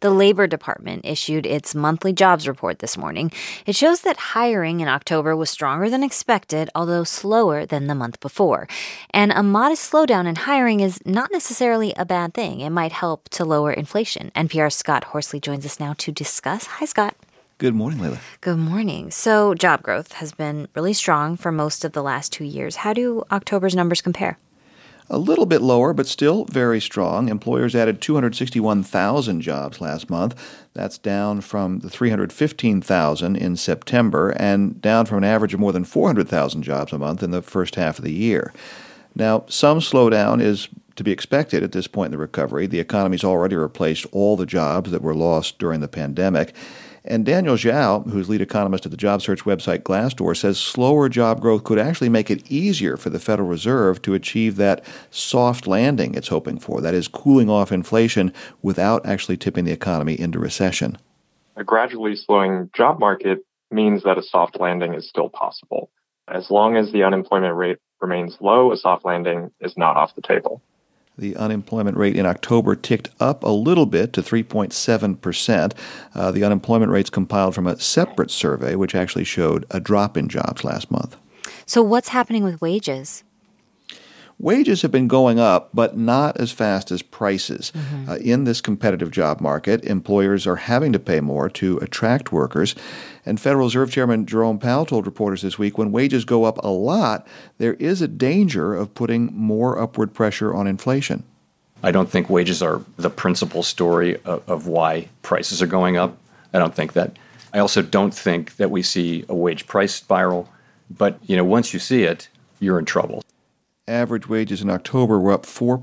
The Labor Department issued its monthly jobs report this morning. It shows that hiring in October was stronger than expected, although slower than the month before. And a modest slowdown in hiring is not necessarily a bad thing. It might help to lower inflation. NPR's Scott Horsley joins us now to discuss. Hi, Scott. Good morning, Layla. Good morning. So job growth has been really strong for most of the last 2 years. How do October's numbers compare? A little bit lower, but still very strong. Employers added 261,000 jobs last month. That's down from the 315,000 in September and down from an average of more than 400,000 jobs a month in the first half of the year. Now, some slowdown is to be expected at this point in the recovery. The economy's already replaced all the jobs that were lost during the pandemic. And Daniel Zhao, who's lead economist at the job search website Glassdoor, says slower job growth could actually make it easier for the Federal Reserve to achieve that soft landing it's hoping for, that is, cooling off inflation without actually tipping the economy into recession. A gradually slowing job market means that a soft landing is still possible. As long as the unemployment rate remains low, a soft landing is not off the table. The unemployment rate in October ticked up a little bit to 3.7%. The unemployment rate's compiled from a separate survey, which actually showed a drop in jobs last month. So what's happening with wages? Wages have been going up, but not as fast as prices. In this competitive job market, employers are having to pay more to attract workers. And Federal Reserve Chairman Jerome Powell told reporters this week when wages go up a lot, there is a danger of putting more upward pressure on inflation. I don't think wages are the principal story of why prices are going up. I don't think that. I also don't think that we see a wage price spiral. But, once you see it, you're in trouble. Average wages in October were up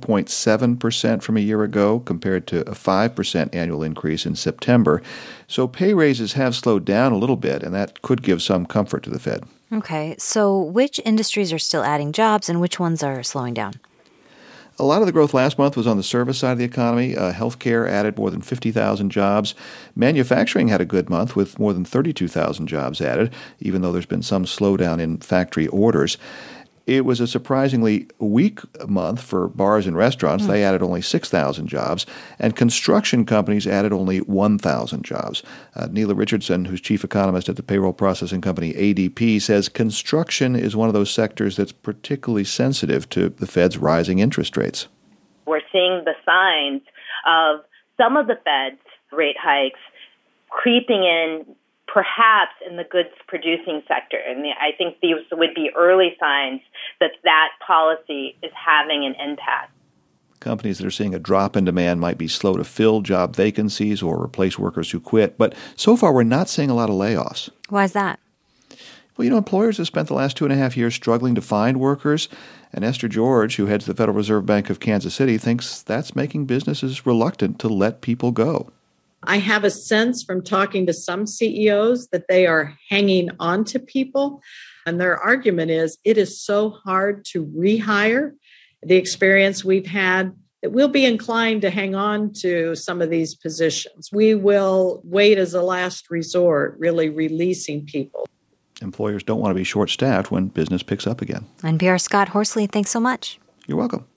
4.7% from a year ago, compared to a 5% annual increase in September. So pay raises have slowed down a little bit, and that could give some comfort to the Fed. Okay, so which industries are still adding jobs and which ones are slowing down? A lot of the growth last month was on the service side of the economy. Healthcare added more than 50,000 jobs. Manufacturing had a good month with more than 32,000 jobs added, even though there's been some slowdown in factory orders. It was a surprisingly weak month for bars and restaurants. They added only 6,000 jobs, and construction companies added only 1,000 jobs. Neela Richardson, who's chief economist at the payroll processing company ADP, says construction is one of those sectors that's particularly sensitive to the Fed's rising interest rates. We're seeing the signs of some of the Fed's rate hikes creeping in, perhaps in the goods-producing sector. And I think these would be early signs that policy is having an impact. Companies that are seeing a drop in demand might be slow to fill job vacancies or replace workers who quit. But so far, we're not seeing a lot of layoffs. Why is that? Well, employers have spent the last 2.5 years struggling to find workers. And Esther George, who heads the Federal Reserve Bank of Kansas City, thinks that's making businesses reluctant to let people go. I have a sense from talking to some CEOs that they are hanging on to people. And their argument is it is so hard to rehire. The experience we've had, that we'll be inclined to hang on to some of these positions. We will wait as a last resort, really releasing people. Employers don't want to be short-staffed when business picks up again. NPR Scott Horsley, thanks so much. You're welcome.